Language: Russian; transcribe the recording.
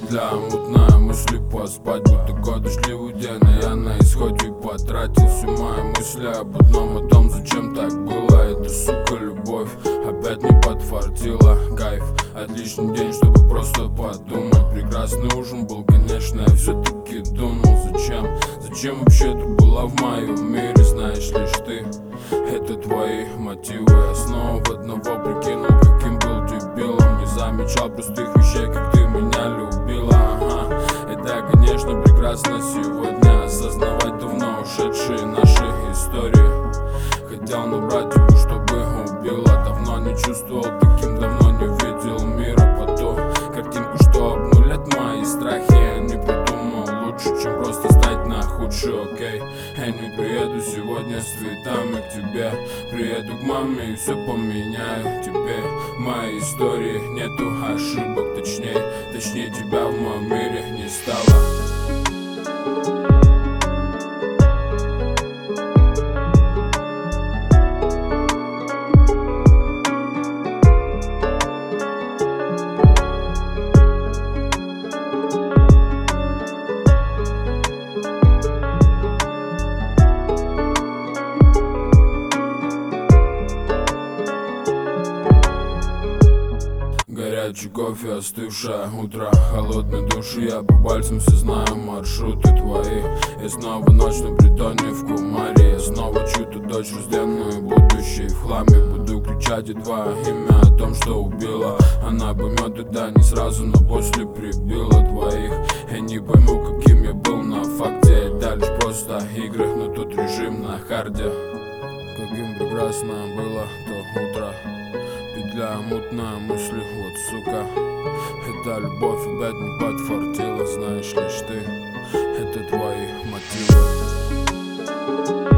Петля мутная, мысли поспать, будто год дождливый день, а я на исходе потратил все мои мысли об одном, о том, зачем так было. Это, сука, любовь опять не подфартила. Кайф, отличный день, чтобы просто подумать. Прекрасный ужин был, конечно, я все-таки думал, зачем вообще ты была в моем мире, знаешь лишь ты. Это твои мотивы, я снова в одного прикинул, каким был дебилом. Не замечал простых вещей, как ты меня любила. Ага, это, конечно, прекрасно сегодня осознавать давно ушедшие наши истории. Хотел набрать его, чтобы убила. Давно не чувствовал таким, давно не видел мира по ту картинку, что обнулят мои страхи. Я не придумал лучше, чем просто стать на худший, окей. Я не приеду сегодня с цветами к тебе, приеду к маме и все поменяю. Теперь в моей истории нету ошибок, точнее тебя в моем мире не стало. Горячий кофе, остывшее утро, холодной души. Я по пальцам все знаю маршруты твои. И снова ночь на притоне в Кумаре. Я снова чью-то дочь рожденную будущей в хламе. Буду кричать и твое имя о том, что убила. Она поймет тогда не сразу, но после прибила твоих. Я не пойму, каким я был на факте. Это лишь просто игры, но тут режим на харде. Каким прекрасно было то утро. Петля мутная, мысли, вот сука. Это любовь опять не подфартила, знаешь лишь ты. Это твои мотивы.